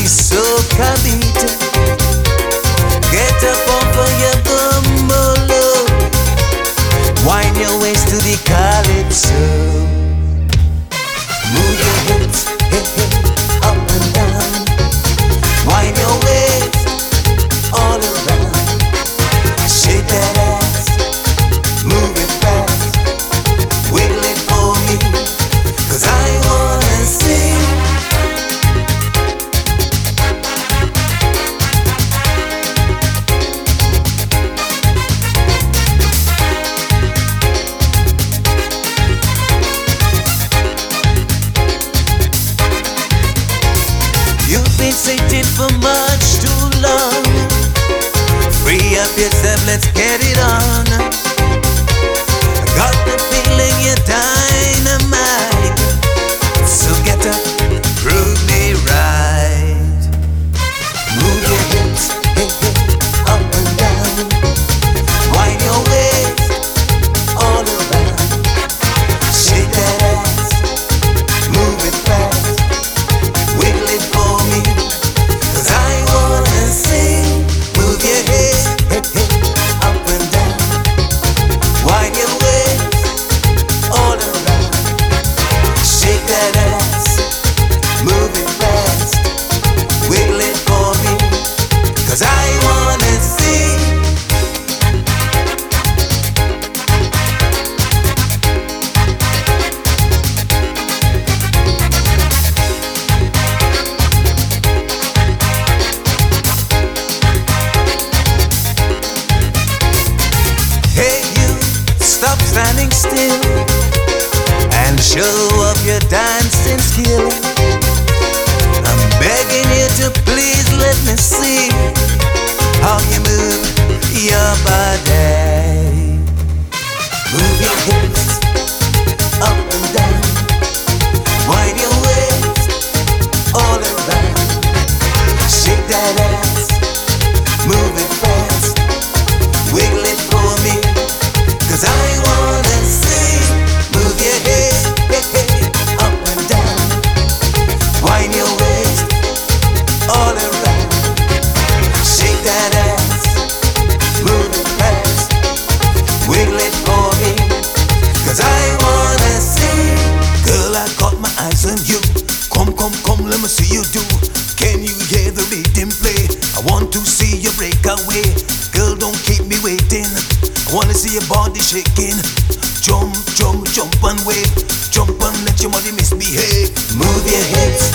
so calito. Get up over your bumble. Wind your waist to the calypso. Move your hips, hey, hey, up and down. Wind your waist all around. Shake that ass, move it fast. Wiggle it for me, 'cause I wanna see. You've been sitting for much too long. Free up yourself, let's get it on. Got the feeling you're dynamite. So get up, prove me right. Move your hips, hey, hey, up and down. Wind your waist all around. Shake that ass, move it fast. Wiggle it for me, 'cause I wanna see. Move your head, hey, hey, up and down. Wind your waist all around. Shake that ass, move it fast. Wiggle it for me, 'cause I wanna see. Hey you, stop standing still and show off your dancing skill. I'm begging you to please let me see how you move your body. Move your hips up and down. Wind your waist all around. Shake that ass, move it fast. Wiggle it for me, 'cause I wanna see. Move your head, hey, hey, up and down. Wind your waist all around. Shake that ass, move it fast. Wiggle it for me, 'cause I wanna see. Girl, I got my eyes on you. Come, come, come, let me see you do. Can you hear the rhythm play? I want to see you break away. Girl, don't keep me waiting. I wanna see your body shaking. Jump, jump, jump and wave. Jump and let your body misbehave. Move your hips,